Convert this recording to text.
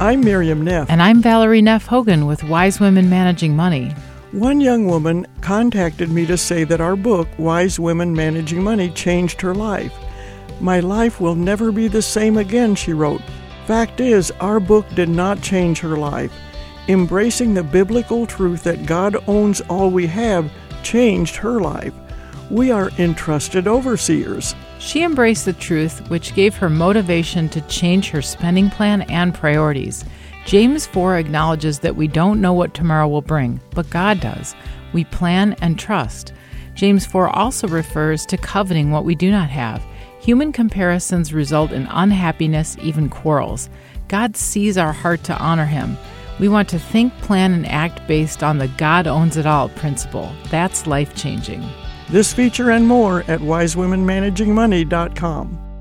I'm Miriam Neff. And I'm Valerie Neff Hogan with Wise Women Managing Money. One young woman contacted me to say that our book, Wise Women Managing Money, changed her life. My life will never be the same again, she wrote. Fact is, our book did not change her life. Embracing the biblical truth that God owns all we have changed her life. We are entrusted overseers. She embraced the truth, which gave her motivation to change her spending plan and priorities. James 4 acknowledges that we don't know what tomorrow will bring, but God does. We plan and trust. James 4 also refers to coveting what we do not have. Human comparisons result in unhappiness, even quarrels. God sees our heart to honor Him. We want to think, plan, and act based on the God owns it all principle. That's life-changing. This feature and more at wisewomenmanagingmoney.com.